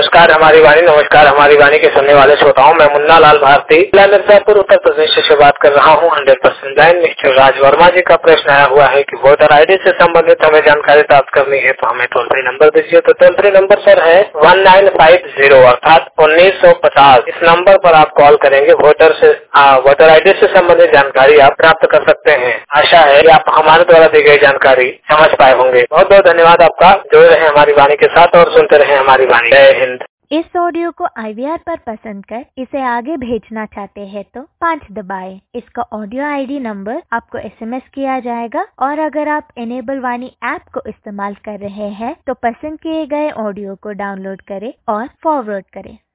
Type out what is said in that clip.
नमस्कार हमारी वाणी के सुनने वाले श्रोताओं, मैं मुन्ना लाल भारती जिला मिर्जापुर उत्तर प्रदेश से बात कर रहा हूँ। 100% लाइन मिस्टर राज वर्मा जी का प्रश्न आया हुआ है कि वोटर आईडी से संबंधित हमें जानकारी प्राप्त करनी है तो हमें टोल फ्री नंबर दीजिए। तो टोल फ्री नंबर सर है 1950 अर्थात 1950। इस नंबर पर आप कॉल करेंगे, वोटर आईडी से संबंधित जानकारी आप प्राप्त कर सकते हैं। आशा है कि आप हमारे द्वारा दी गई जानकारी समझ पाए होंगे। बहुत बहुत धन्यवाद आपका। जुड़े रहे हमारी वाणी के साथ और सुनते रहे हमारी वाणी। जय हिंद। इस ऑडियो को IVR पर पसंद कर इसे आगे भेजना चाहते हैं तो 5 दबाएं। इसका ऑडियो ID नंबर आपको SMS किया जाएगा और अगर आप इनेबल वाणी ऐप को इस्तेमाल कर रहे हैं तो पसंद किए गए ऑडियो को डाउनलोड करें और फॉरवर्ड करें।